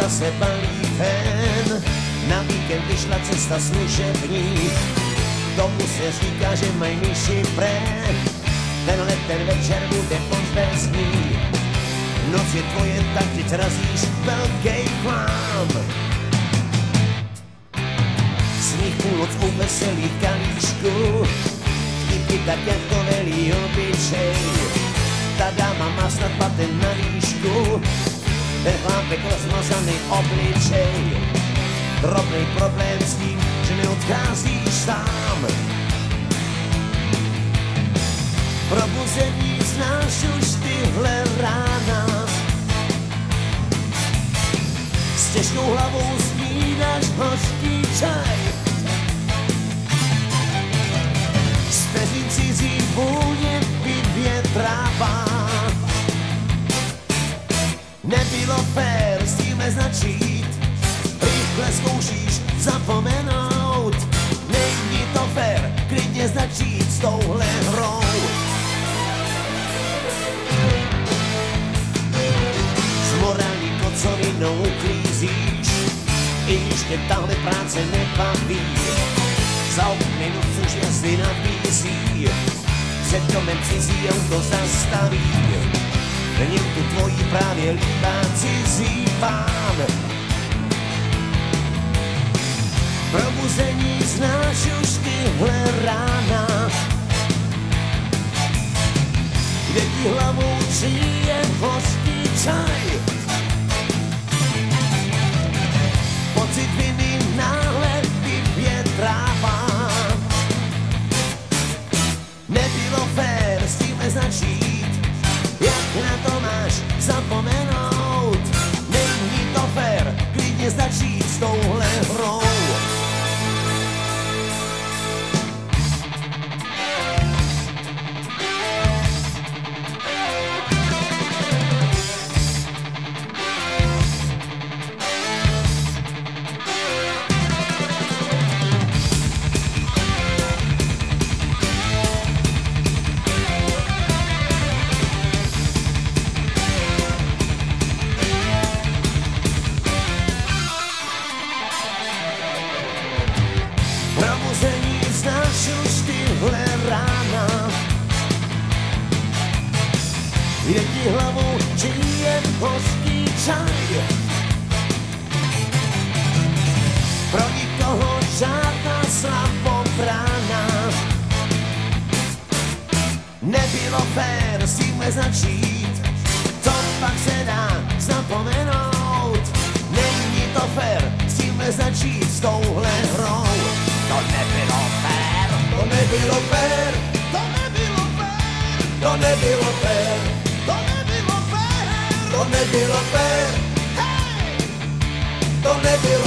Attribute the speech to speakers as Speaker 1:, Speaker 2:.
Speaker 1: se balí ven, na víkend vyšla cesta služební, tomu se říká, že mají myši pré, tenhle ten večer bude moc bez ní. Noc je tvoje, tak teď razíš velký chlám. Sníh půlnoc u veselých kalíšků, vtipky tak, jak to velí obyčej. Ta dáma má snad patent na výšku, ten chlápek rozmazaný obličej. Drobnej problém s tím, že neodcházíš sám. Probuzení znáš už tyhle rána, s těžkou hlavou snídáš hořký čaj. Z peřin cizí vůně vyvětrává. Nebylo fér s tím začít, rychle zkoušíš zapomenout. Není to fér, klidně začít s touhle hrou. S morální kocovinou uklízíš, i když tě tahle práce nebaví. Za okny noc už jazdy nabízí, před domem cizí auto zastaví. V něm tu tvojí právě líbá cizí pán. Probuzení znáš už tyhle rána, kde ti hlavou čije hořký čaj. Pocit viny náhle vyvětrává. Nebylo fér s tím začít, jak na to máš zapomenout. Není to fér, klidně začít s touhle hrou. Probuzení znáš už tyhle rána, kde ti hlavou čije hořký čaj. Pro nikoho žádná slavobrána. Nebylo fér s tímhle začít, to pak se dá zapomenout. Není to fér s tímhle začít s touhle hrou. To nebylo fér, to nebylo fér, to nebylo fér, to nebylo fér, to nebylo fér, to nebylo fér, hej, to nebylo